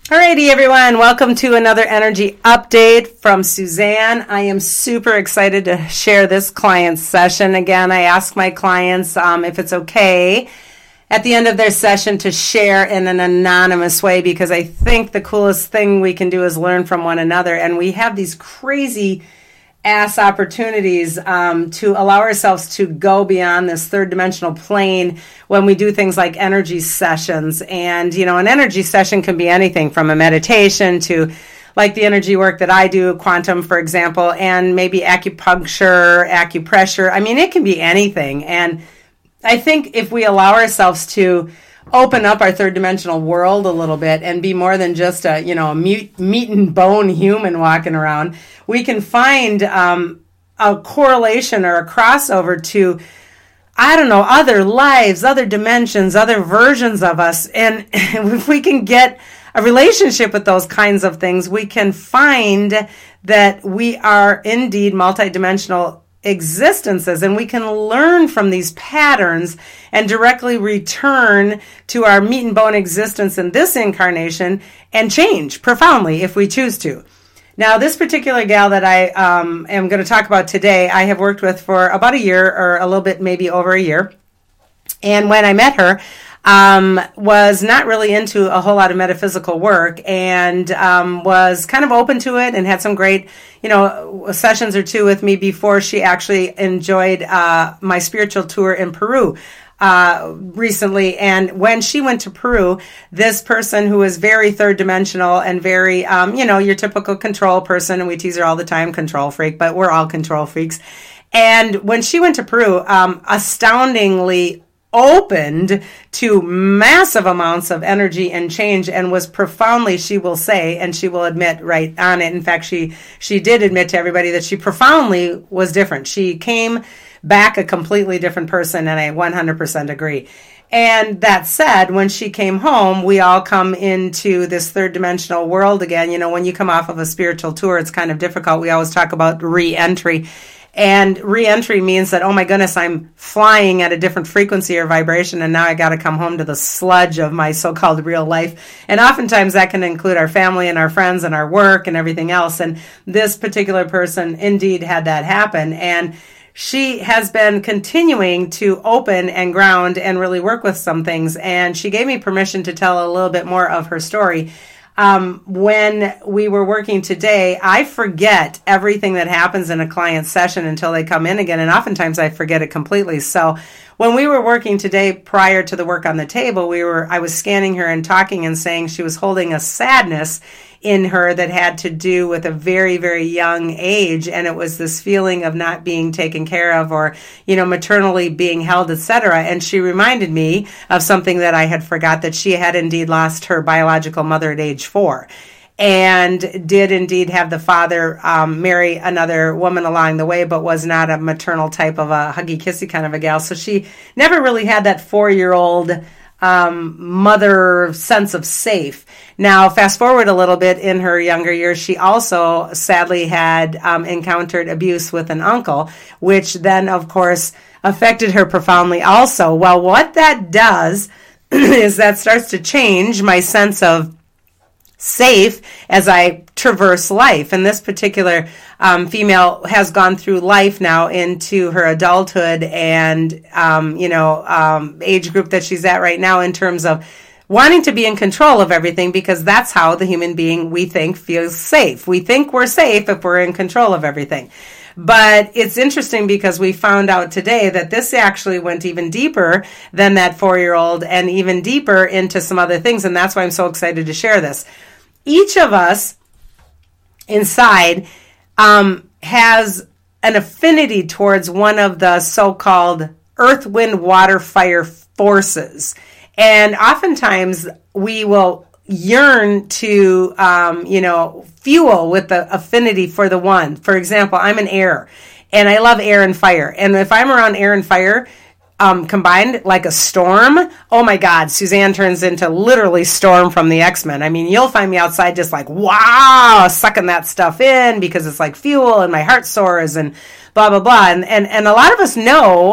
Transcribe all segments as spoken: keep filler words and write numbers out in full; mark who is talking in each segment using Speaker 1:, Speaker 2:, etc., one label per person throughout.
Speaker 1: Alrighty, everyone. Welcome to another energy update from Suzanne. I am super excited to share this client session. Again, I ask my clients um, if it's okay at the end of their session to share in an anonymous way, because I think the coolest thing we can do is learn from one another. And we have these crazy ass opportunities um, to allow ourselves to go beyond this third dimensional plane when we do things like energy sessions. And, you know, an energy session can be anything from a meditation to like the energy work that I do, quantum, for example, and maybe acupuncture, acupressure. I mean, it can be anything. And I think if we allow ourselves to open up our third dimensional world a little bit and be more than just a, you know, a meat, meat and bone human walking around, we can find um, a correlation or a crossover to, I don't know, other lives, other dimensions, other versions of us. And if we can get a relationship with those kinds of things, we can find that we are indeed multidimensional existences, and we can learn from these patterns and directly return to our meat and bone existence in this incarnation and change profoundly if we choose to. Now, this particular gal that I um, am going to talk about today, I have worked with for about a year or a little bit, maybe over a year. And when I met her, um, was not really into a whole lot of metaphysical work, and um, was kind of open to it and had some great, you know, sessions or two with me before she actually enjoyed uh, my spiritual tour in Peru uh, recently. And when she went to Peru, this person who is very third dimensional and very, um, you know, your typical control person, and we tease her all the time, control freak, but we're all control freaks. And when she went to Peru, um, astoundingly opened to massive amounts of energy and change, and was profoundly, she will say, and she will admit right on it. In fact, she she did admit to everybody that she profoundly was different. She came back a completely different person, and I one hundred percent agree. And that said, when she came home, we all come into this third dimensional world again. You know, when you come off of a spiritual tour, it's kind of difficult. We always talk about re-entry. And re-entry means that, oh my goodness, I'm flying at a different frequency or vibration, and now I got to come home to the sludge of my so-called real life. And oftentimes that can include our family and our friends and our work and everything else. And this particular person indeed had that happen. And she has been continuing to open and ground and really work with some things. And she gave me permission to tell a little bit more of her story. Um, when we were working today, I forget everything that happens in a client session until they come in again, and oftentimes I forget it completely. So when we were working today, prior to the work on the table, we were I was scanning her and talking and saying she was holding a sadness in her that had to do with a very, very young age, and it was this feeling of not being taken care of, or, you know, maternally being held, et cetera. And she reminded me of something that I had forgot, that she had indeed lost her biological mother at age four, and did indeed have the father um, marry another woman along the way, but was not a maternal type of a huggy kissy kind of a gal. So she never really had that four-year-old um, mother sense of safe. Now, fast forward a little bit in her younger years, she also sadly had um, encountered abuse with an uncle, which then, of course, affected her profoundly also. Well, what that does is that starts to change my sense of safe as I traverse life. And this particular um, female has gone through life now into her adulthood and, um, you know, um, age group that she's at right now, in terms of wanting to be in control of everything, because that's how the human being, we think, feels safe. We think we're safe if we're in control of everything. But it's interesting because we found out today that this actually went even deeper than that four-year-old, and even deeper into some other things. And that's why I'm so excited to share this. Each of us inside um, has an affinity towards one of the so-called earth, wind, water, fire forces. And oftentimes we will yearn to, um, you know, fuel with the affinity for the one. For example, I'm an air, and I love air and fire. And if I'm around air and fire um, combined, like a storm, oh my God, Suzanne turns into literally Storm from the X-Men. I mean, you'll find me outside just like, wow, sucking that stuff in because it's like fuel, and my heart soars and blah, blah, blah. And, and, and a lot of us know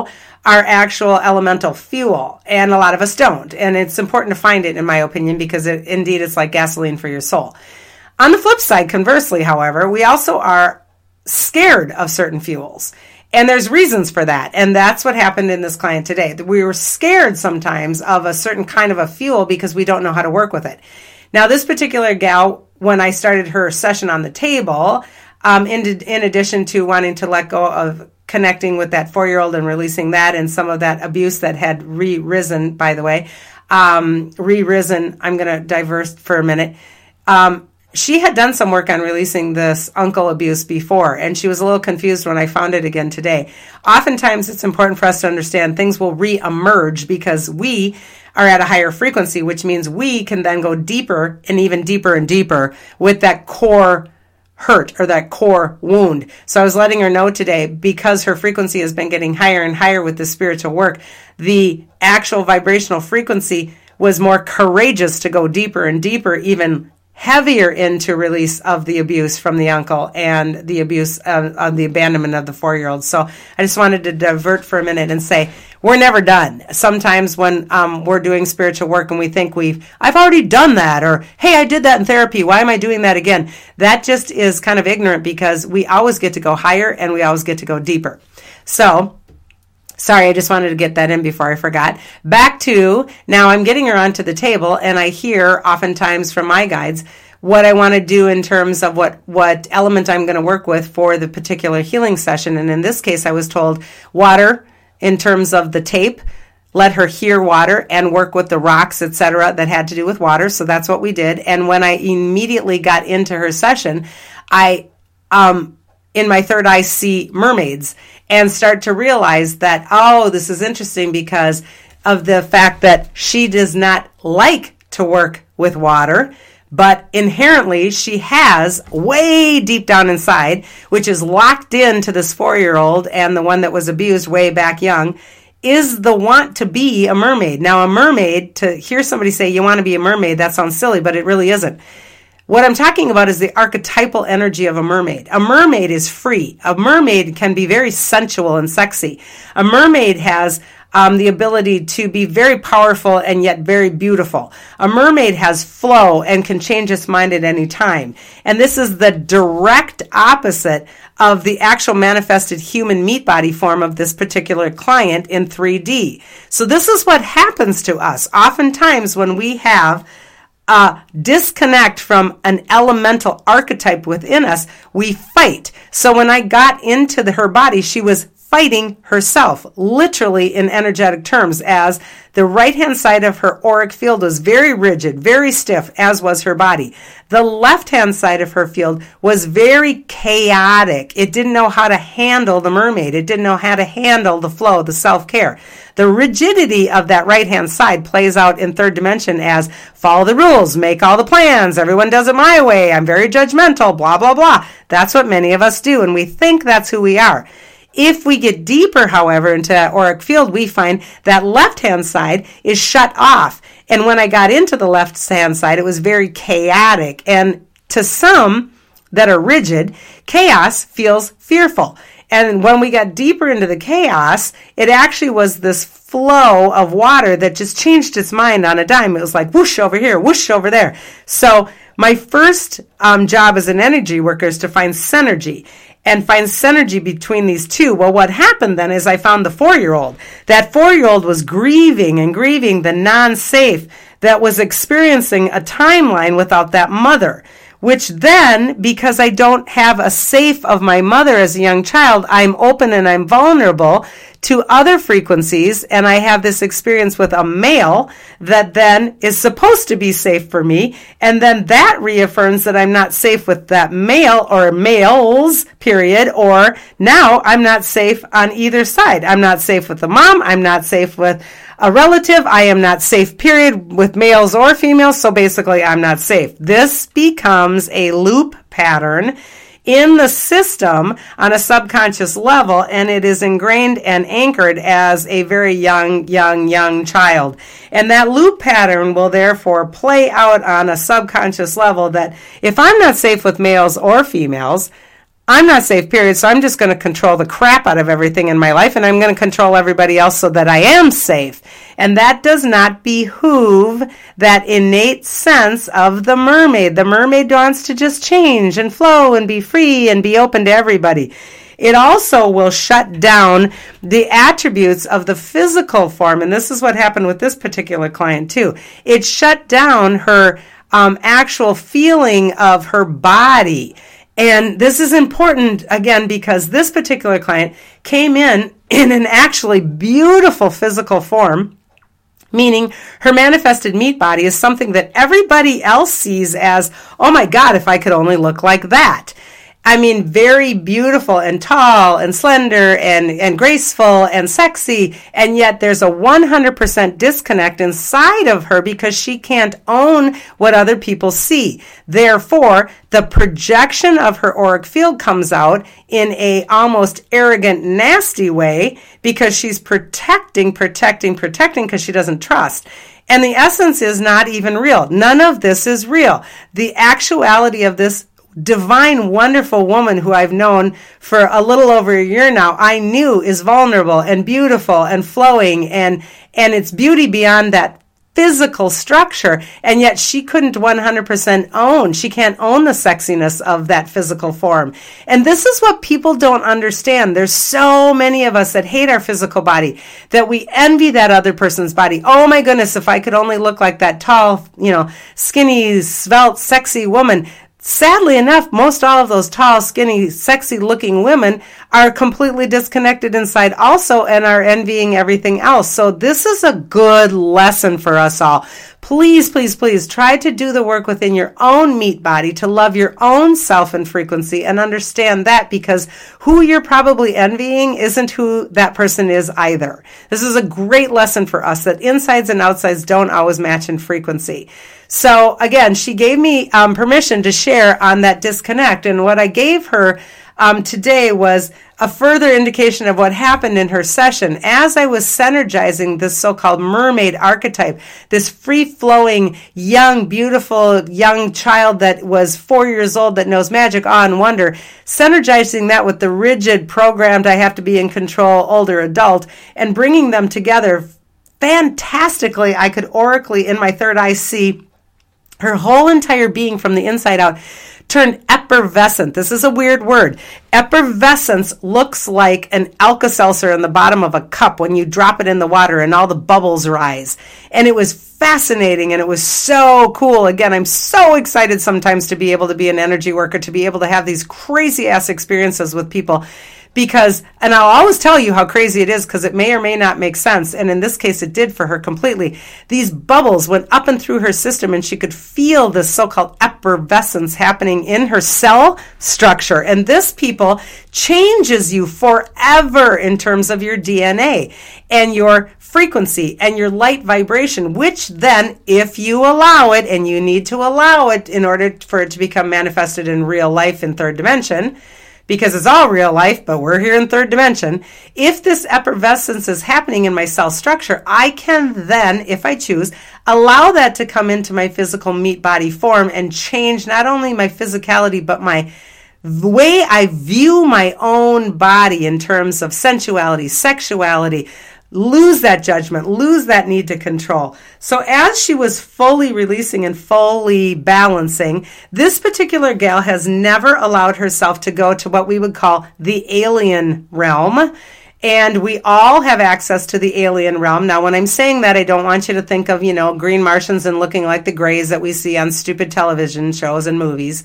Speaker 1: our actual elemental fuel, and a lot of us don't. And it's important to find it, in my opinion, because it, indeed it's like gasoline for your soul. On the flip side, conversely, however, we also are scared of certain fuels. And there's reasons for that. And that's what happened in this client today. We were scared sometimes of a certain kind of a fuel because we don't know how to work with it. Now, this particular gal, when I started her session on the table, um, in, in addition to wanting to let go of connecting with that four-year-old and releasing that and some of that abuse that had re-risen, by the way, um, re-risen, I'm going to diverse for a minute. Um, she had done some work on releasing this uncle abuse before, and she was a little confused when I found it again today. Oftentimes, it's important for us to understand things will re-emerge because we are at a higher frequency, which means we can then go deeper and even deeper and deeper with that core hurt or that core wound. So I was letting her know today, because her frequency has been getting higher and higher with the spiritual work, the actual vibrational frequency was more courageous to go deeper and deeper, even heavier into release of the abuse from the uncle and the abuse of, of the abandonment of the four-year-old. So I just wanted to divert for a minute and say, we're never done. Sometimes when um, we're doing spiritual work and we think we've, I've already done that, or, hey, I did that in therapy, why am I doing that again? That just is kind of ignorant, because we always get to go higher and we always get to go deeper. So, sorry, I just wanted to get that in before I forgot. Back to, now I'm getting her onto the table, and I hear oftentimes from my guides what I want to do in terms of what, what element I'm going to work with for the particular healing session. And in this case, I was told water, in terms of the tape, let her hear water and work with the rocks, et cetera, that had to do with water. So that's what we did. And when I immediately got into her session, I, um, in my third eye, see mermaids and start to realize that, oh, this is interesting because of the fact that she does not like to work with water, but inherently she has way deep down inside, which is locked into this four-year-old and the one that was abused way back young, is the want to be a mermaid. Now, a mermaid, to hear somebody say you want to be a mermaid, that sounds silly, but it really isn't. What I'm talking about is the archetypal energy of a mermaid. A mermaid is free. A mermaid can be very sensual and sexy. A mermaid has um, the ability to be very powerful and yet very beautiful. A mermaid has flow and can change its mind at any time. And this is the direct opposite of the actual manifested human meat body form of this particular client in three D. So this is what happens to us. Oftentimes when we have Uh, disconnect from an elemental archetype within us, we fight. So when I got into the, her body, she was fighting herself, literally in energetic terms, as the right-hand side of her auric field was very rigid, very stiff, as was her body. The left-hand side of her field was very chaotic. It didn't know how to handle the mermaid. It didn't know how to handle the flow, the self-care. The rigidity of that right-hand side plays out in third dimension as follow the rules, make all the plans, everyone does it my way, I'm very judgmental, blah, blah, blah. That's what many of us do, and we think that's who we are. If we get deeper, however, into that auric field, we find that left-hand side is shut off. And when I got into the left-hand side, it was very chaotic. And to some that are rigid, chaos feels fearful. And when we got deeper into the chaos, it actually was this flow of water that just changed its mind on a dime. It was like whoosh over here, whoosh over there. So my first um, job as an energy worker is to find synergy and find synergy between these two. Well, what happened then is I found the four-year-old. That four-year-old was grieving and grieving the non-safe that was experiencing a timeline without that mother, which then, because I don't have a safe of my mother as a young child, I'm open and I'm vulnerable to other frequencies, and I have this experience with a male that then is supposed to be safe for me, and then that reaffirms that I'm not safe with that male or males, period, or now I'm not safe on either side. I'm not safe with the mom, I'm not safe with a relative, I am not safe, period, with males or females, so basically I'm not safe. This becomes a loop pattern in the system on a subconscious level, and it is ingrained and anchored as a very young, young, young child. And that loop pattern will therefore play out on a subconscious level that if I'm not safe with males or females, I'm not safe, period, so I'm just going to control the crap out of everything in my life, and I'm going to control everybody else so that I am safe. And that does not behoove that innate sense of the mermaid. The mermaid wants to just change and flow and be free and be open to everybody. It also will shut down the attributes of the physical form, and this is what happened with this particular client too. It shut down her um, actual feeling of her body. And this is important, again, because this particular client came in in an actually beautiful physical form, meaning her manifested meat body is something that everybody else sees as, oh my God, if I could only look like that. I mean, very beautiful and tall and slender and, and graceful and sexy, and yet there's a one hundred percent disconnect inside of her because she can't own what other people see. Therefore, the projection of her auric field comes out in a almost arrogant, nasty way because she's protecting, protecting, protecting because she doesn't trust. And the essence is not even real. None of this is real. The actuality of this divine, wonderful woman who I've known for a little over a year now, I knew is vulnerable and beautiful and flowing, and and it's beauty beyond that physical structure, and yet she couldn't one hundred percent own. She can't own the sexiness of that physical form. And this is what people don't understand. There's so many of us that hate our physical body, that we envy that other person's body. Oh my goodness, if I could only look like that tall, you know, skinny, svelte, sexy woman. Sadly enough, most all of those tall, skinny, sexy-looking women are completely disconnected inside also and are envying everything else. So this is a good lesson for us all. Please, please, please try to do the work within your own meat body to love your own self and frequency and understand that, because who you're probably envying isn't who that person is either. This is a great lesson for us, that insides and outsides don't always match in frequency. So again, she gave me um, permission to share on that disconnect. And what I gave her um, today was a further indication of what happened in her session. As I was synergizing this so-called mermaid archetype, this free-flowing, young, beautiful, young child that was four years old that knows magic, awe, and wonder, synergizing that with the rigid, programmed, I have to be in control, older adult, and bringing them together fantastically, I could aurically, in my third eye, see her whole entire being from the inside out turned effervescent. This is a weird word. Effervescence looks like an Alka-Seltzer in the bottom of a cup when you drop it in the water and all the bubbles rise. And it was fascinating and it was so cool. Again, I'm so excited sometimes to be able to be an energy worker, to be able to have these crazy ass experiences with people. Because, and I'll always tell you how crazy it is because it may or may not make sense. And in this case, it did for her completely. These bubbles went up and through her system and she could feel this so-called effervescence happening in her cell structure. And this, people, changes you forever in terms of your D N A and your frequency and your light vibration, which then, if you allow it, and you need to allow it in order for it to become manifested in real life in third dimension, because it's all real life, but we're here in third dimension. If this effervescence is happening in my cell structure, I can then, if I choose, allow that to come into my physical meat body form and change not only my physicality, but my way I view my own body in terms of sensuality, sexuality, lose that judgment, lose that need to control. So as she was fully releasing and fully balancing, this particular gal has never allowed herself to go to what we would call the alien realm. And we all have access to the alien realm. Now, when I'm saying that, I don't want you to think of, you know, green Martians and looking like the grays that we see on stupid television shows and movies.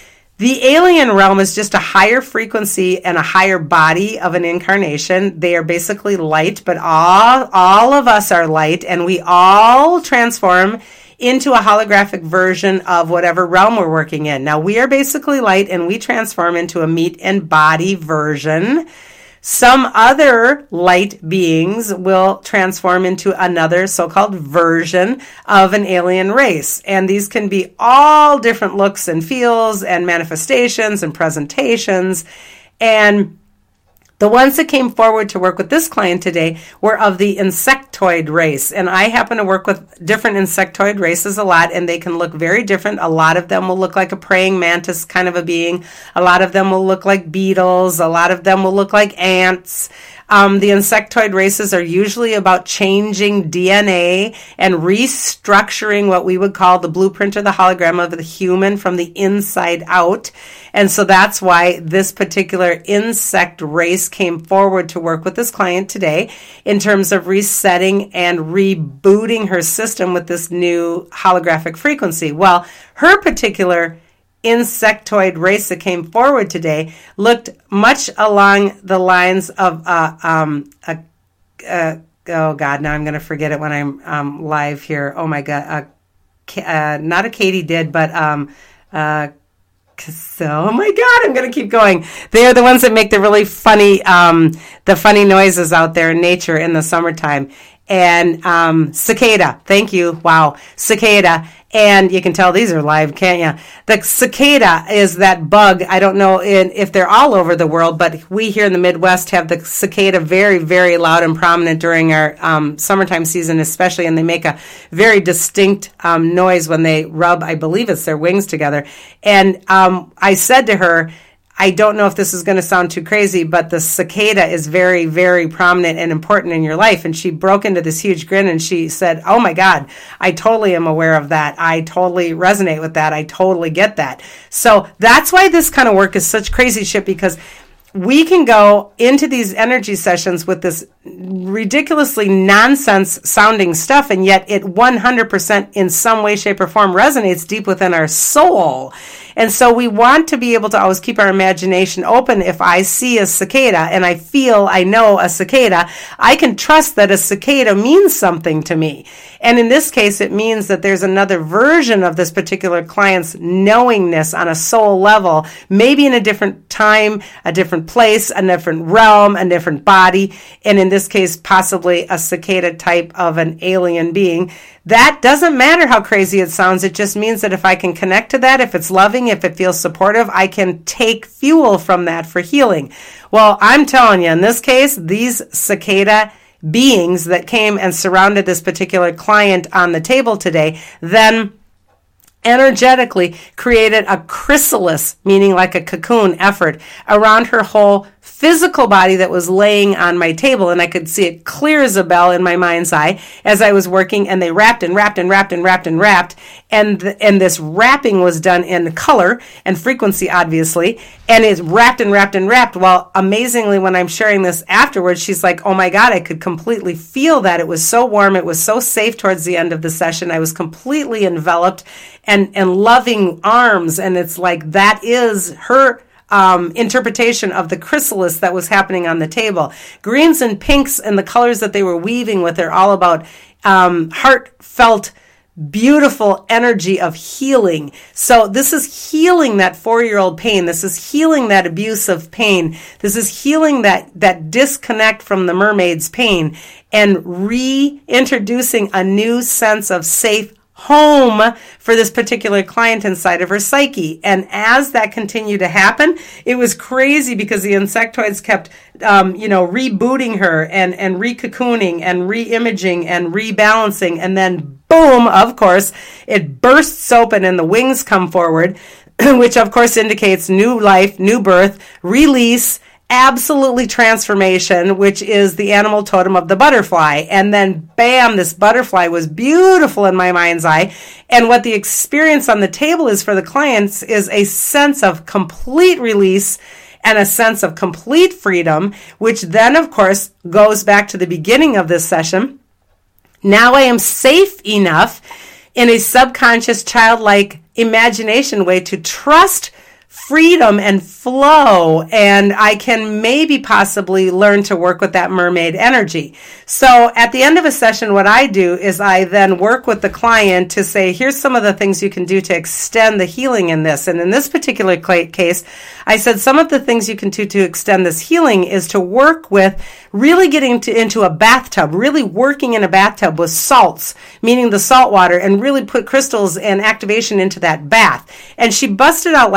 Speaker 1: The alien realm is just a higher frequency and a higher body of an incarnation. They are basically light, but all, all of us are light, and we all transform into a holographic version of whatever realm we're working in. Now, we are basically light, and we transform into a meat and body version. Some other light beings will transform into another so-called version of an alien race. And these can be all different looks and feels and manifestations and presentations. And The ones that came forward to work with this client today were of the insectoid race. And I happen to work with different insectoid races a lot, and they can look very different. A lot of them will look like a praying mantis kind of a being. A lot of them will look like beetles. A lot of them will look like ants. Um, the insectoid races are usually about changing D N A and restructuring what we would call the blueprint or the hologram of the human from the inside out. And so that's why this particular insect race came forward to work with this client today in terms of resetting and rebooting her system with this new holographic frequency. Well, her particular insectoid race that came forward today looked much along the lines of uh, um, a, uh, oh God, now I'm going to forget it when I'm um, live here. Oh my God, uh, uh, not a katydid, but um, uh, so, oh my God, I'm going to keep going. They're the ones that make the really funny, um, the funny noises out there in nature in the summertime. And um, cicada, thank you. Wow, cicada. And you can tell these are live, can't you? The cicada is that bug. I don't know in, if they're all over the world, but we here in the Midwest have the cicada very, very loud and prominent during our um, summertime season especially, and they make a very distinct um, noise when they rub, I believe it's their wings together. And um, I said to her, I don't know if this is going to sound too crazy, but the cicada is very, very prominent and important in your life. And she broke into this huge grin and she said, oh my God, I totally am aware of that. I totally resonate with that. I totally get that. So that's why this kind of work is such crazy shit, because we can go into these energy sessions with this ridiculously nonsense sounding stuff, and yet it one hundred percent in some way, shape, or form resonates deep within our soul. And so we want to be able to always keep our imagination open. If I see a cicada and I feel, I know a cicada, I can trust that a cicada means something to me. And in this case, it means that there's another version of this particular client's knowingness on a soul level, maybe in a different time, a different place, a different realm, a different body, and in this case, possibly a cicada type of an alien being. That doesn't matter how crazy it sounds. It just means that if I can connect to that, if it's loving, if it feels supportive, I can take fuel from that for healing. Well, I'm telling you, in this case, these cicada beings that came and surrounded this particular client on the table today, then energetically created a chrysalis, meaning like a cocoon effort, around her whole physical body that was laying on my table, and I could see it clear as a bell in my mind's eye as I was working, and they wrapped and wrapped and wrapped and wrapped and wrapped, and th- and this wrapping was done in color and frequency, obviously, and it's wrapped and wrapped and wrapped. Well, amazingly, when I'm sharing this afterwards, she's like, oh my God, I could completely feel that. It was so warm. It was so safe towards the end of the session. I was completely enveloped and, and loving arms, and it's like that is her Um, interpretation of the chrysalis that was happening on the table. Greens and pinks and the colors that they were weaving with are all about um, heartfelt, beautiful energy of healing. So this is healing that four-year-old pain. This is healing that abusive pain. This is healing that, that disconnect from the mermaid's pain and reintroducing a new sense of safe home for this particular client inside of her psyche. And as that continued to happen, it was crazy because the insectoids kept, um, you know, rebooting her and, and re-cocooning and re-imaging and rebalancing. And then boom, of course, it bursts open and the wings come forward, which of course indicates new life, new birth, release, absolutely transformation, which is the animal totem of the butterfly. And then bam, this butterfly was beautiful in my mind's eye. And what the experience on the table is for the clients is a sense of complete release and a sense of complete freedom, which then of course goes back to the beginning of this session. Now I am safe enough in a subconscious childlike imagination way to trust freedom and flow, and I can maybe possibly learn to work with that mermaid energy. So at the end of a session, what I do is I then work with the client to say, here's some of the things you can do to extend the healing in this. And in this particular case, I said some of the things you can do to extend this healing is to work with really getting to, into a bathtub, really working in a bathtub with salts, meaning the salt water, and really put crystals and activation into that bath. And she busted out laughing and she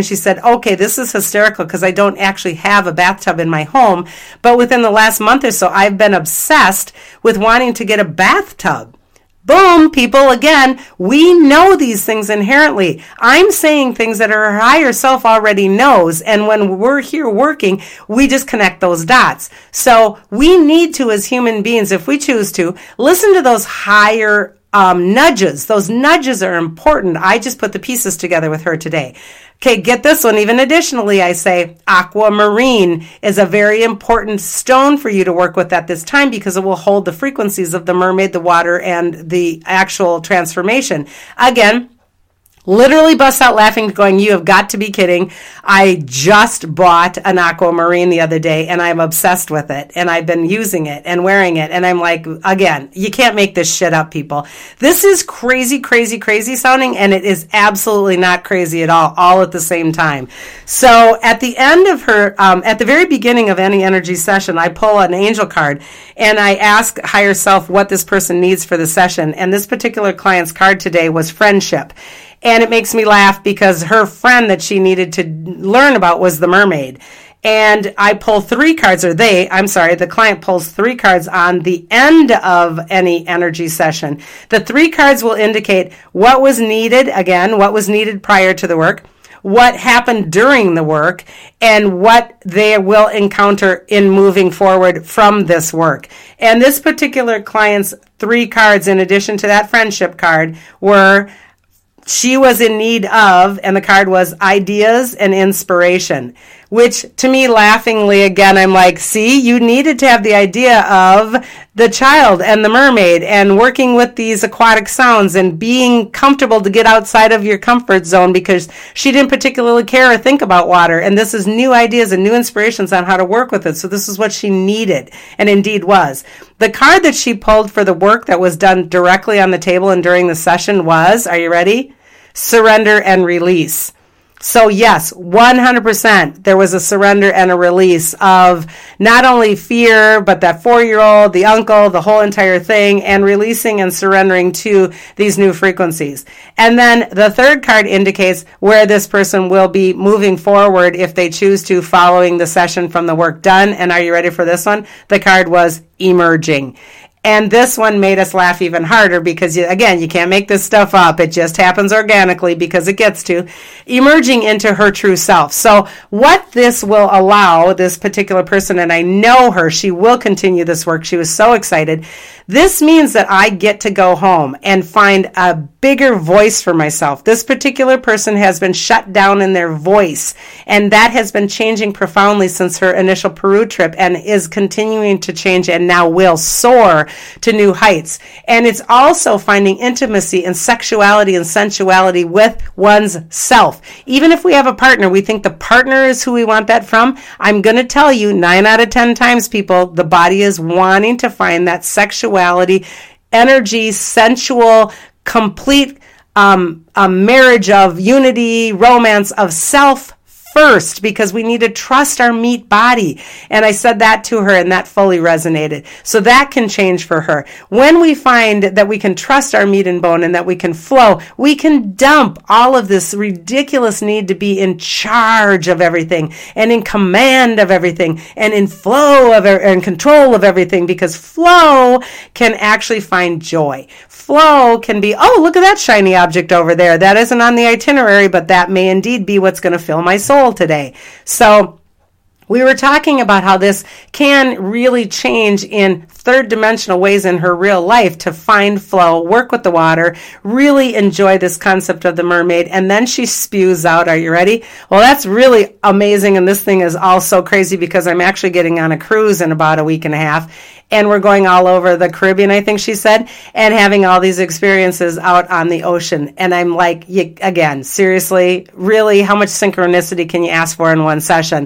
Speaker 1: she said, okay, this is hysterical because I don't actually have a bathtub in my home. But within the last month or so, I've been obsessed with wanting to get a bathtub. Boom, people, again, we know these things inherently. I'm saying things that our higher self already knows, and when we're here working, we just connect those dots. So we need to, as human beings, if we choose to, listen to those higher um, nudges. Those nudges are important. I just put the pieces together with her today. Okay, get this one. Even additionally, I say aquamarine is a very important stone for you to work with at this time because it will hold the frequencies of the mermaid, the water, and the actual transformation. Again, literally bust out laughing, going, you have got to be kidding. I just bought an aquamarine the other day, and I'm obsessed with it, and I've been using it and wearing it, and I'm like, again, you can't make this shit up, people. This is crazy, crazy, crazy sounding, and it is absolutely not crazy at all, all at the same time. So at the end of her, um, at the very beginning of any energy session, I pull an angel card, and I ask higher self what this person needs for the session, and this particular client's card today was friendship. And it makes me laugh because her friend that she needed to learn about was the mermaid. And I pull three cards, or they, I'm sorry, the client pulls three cards on the end of any energy session. The three cards will indicate what was needed, again, what was needed prior to the work, what happened during the work, and what they will encounter in moving forward from this work. And this particular client's three cards, in addition to that friendship card, were she was in need of, and the card was ideas and inspiration, which to me, laughingly, again, I'm like, see, you needed to have the idea of the child and the mermaid and working with these aquatic sounds and being comfortable to get outside of your comfort zone because she didn't particularly care or think about water. And this is new ideas and new inspirations on how to work with it. So this is what she needed, and indeed was. The card that she pulled for the work that was done directly on the table and during the session was, are you ready? Surrender and release. So yes, one hundred percent there was a surrender and a release of not only fear, but that four-year-old, the uncle, the whole entire thing, and releasing and surrendering to these new frequencies. And then the third card indicates where this person will be moving forward if they choose to following the session from the work done. And are you ready for this one? The card was emerging. And this one made us laugh even harder because, you, again, you can't make this stuff up. It just happens organically because it gets to emerging into her true self. So what this will allow this particular person, and I know her, she will continue this work. She was so excited. This means that I get to go home and find a bigger voice for myself. This particular person has been shut down in their voice, and that has been changing profoundly since her initial Peru trip and is continuing to change and now will soar to new heights. And it's also finding intimacy and sexuality and sensuality with one's self. Even if we have a partner, we think the partner is who we want that from. I'm going to tell you, nine out of ten times, people, the body is wanting to find that sexuality, energy, sensual, complete um, a marriage of unity, romance of self first, because we need to trust our meat body. And I said that to her, and that fully resonated. So that can change for her. When we find that we can trust our meat and bone and that we can flow, we can dump all of this ridiculous need to be in charge of everything and in command of everything and in flow of and control of everything, because flow can actually find joy. Flow can be, oh, look at that shiny object over there. That isn't on the itinerary, but that may indeed be what's going to fill my soul today. So we were talking about how this can really change in third dimensional ways in her real life to find flow, work with the water, really enjoy this concept of the mermaid. And then she spews out, are you ready? Well, that's really amazing. And this thing is all so crazy because I'm actually getting on a cruise in about a week and a half. And we're going all over the Caribbean, I think she said, and having all these experiences out on the ocean. And I'm like, you, again, seriously, really, how much synchronicity can you ask for in one session?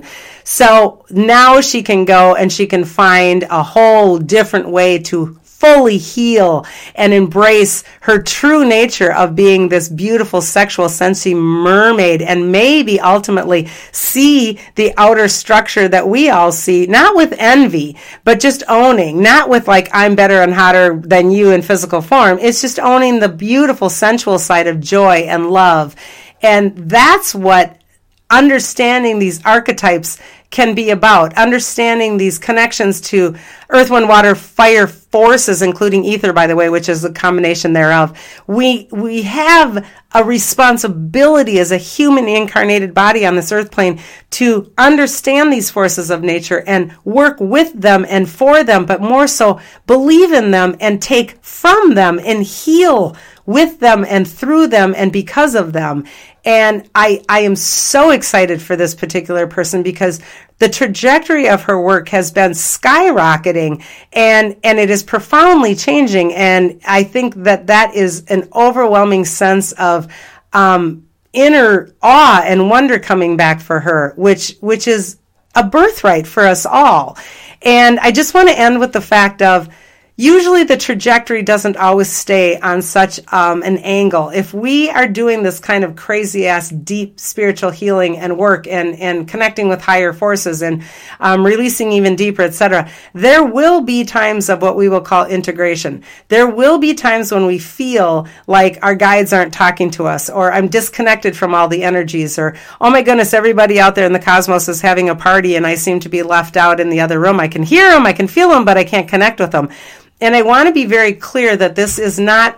Speaker 1: So now she can go and she can find a whole different way to fully heal and embrace her true nature of being this beautiful, sexual, sensy mermaid, and maybe ultimately see the outer structure that we all see, not with envy, but just owning, not with like, I'm better and hotter than you in physical form. It's just owning the beautiful, sensual side of joy and love. And that's what understanding these archetypes can be about, understanding these connections to earth, wind, water, fire forces, including ether, by the way, which is a combination thereof. We we have a responsibility as a human incarnated body on this earth plane to understand these forces of nature and work with them and for them, but more so believe in them and take from them and heal with them and through them and because of them. And I, I am so excited for this particular person because the trajectory of her work has been skyrocketing and, and it is profoundly changing. And I think that that is an overwhelming sense of um, inner awe and wonder coming back for her, which, which is a birthright for us all. And I just want to end with the fact of, usually the trajectory doesn't always stay on such um, an angle. If we are doing this kind of crazy-ass deep spiritual healing and work and, and connecting with higher forces and um, releasing even deeper, et cetera, there will be times of what we will call integration. There will be times when we feel like our guides aren't talking to us, or I'm disconnected from all the energies, or, oh my goodness, everybody out there in the cosmos is having a party and I seem to be left out in the other room. I can hear them, I can feel them, but I can't connect with them. And I want to be very clear that this is not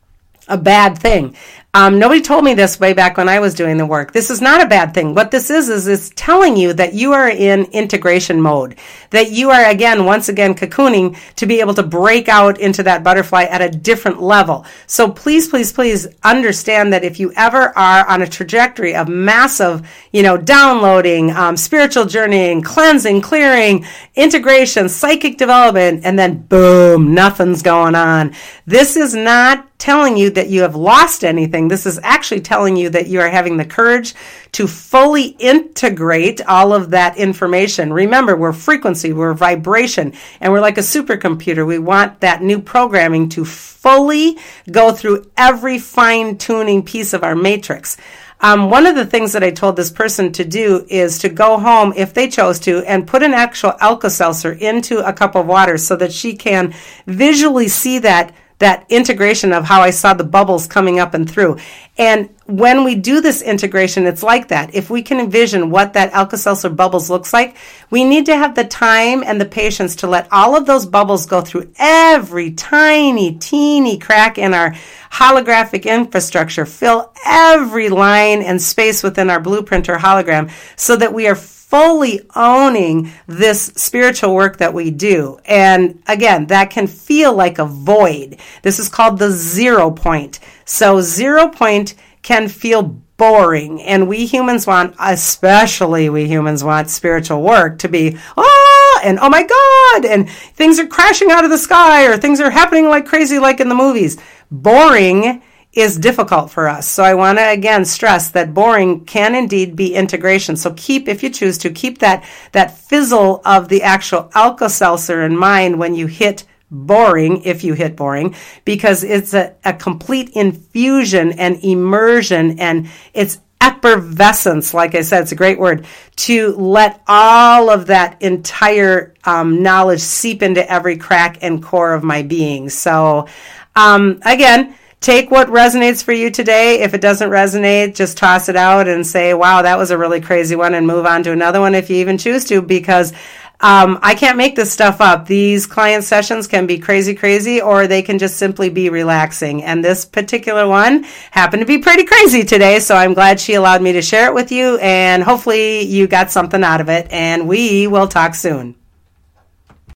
Speaker 1: a bad thing. Um, nobody told me this way back when I was doing the work. This is not a bad thing. What this is, is it's telling you that you are in integration mode, that you are, again, once again, cocooning to be able to break out into that butterfly at a different level. So please, please, please understand that if you ever are on a trajectory of massive, you know, downloading, um, spiritual journeying, cleansing, clearing, integration, psychic development, and then boom, nothing's going on. This is not telling you that you have lost anything. This is actually telling you that you are having the courage to fully integrate all of that information. Remember, we're frequency, we're vibration, and we're like a supercomputer. We want that new programming to fully go through every fine-tuning piece of our matrix. Um, one of the things that I told this person to do is to go home, if they chose to, and put an actual Alka-Seltzer into a cup of water so that she can visually see that that integration of how I saw the bubbles coming up and through. And when we do this integration, it's like that. If we can envision what that Alka-Seltzer bubbles looks like, we need to have the time and the patience to let all of those bubbles go through every tiny, teeny crack in our holographic infrastructure, fill every line and space within our blueprint or hologram so that we are fully owning this spiritual work that we do. And again, that can feel like a void. This is called the zero point. So zero point can feel boring. And we humans want, especially we humans want spiritual work to be, oh, and oh my God, and things are crashing out of the sky or things are happening like crazy like in the movies. Boring is difficult for us. So I want to again stress that boring can indeed be integration. So keep, if you choose to, keep that that fizzle of the actual Alka-Seltzer in mind when you hit boring, if you hit boring, because it's a, a complete infusion and immersion and it's effervescence, like I said, it's a great word, to let all of that entire um, knowledge seep into every crack and core of my being. So um, again, take what resonates for you today. If it doesn't resonate, just toss it out and say, wow, that was a really crazy one, and move on to another one if you even choose to, because um, I can't make this stuff up. These client sessions can be crazy, crazy, or they can just simply be relaxing. And this particular one happened to be pretty crazy today, so I'm glad she allowed me to share it with you, and hopefully you got something out of it, and we will talk soon.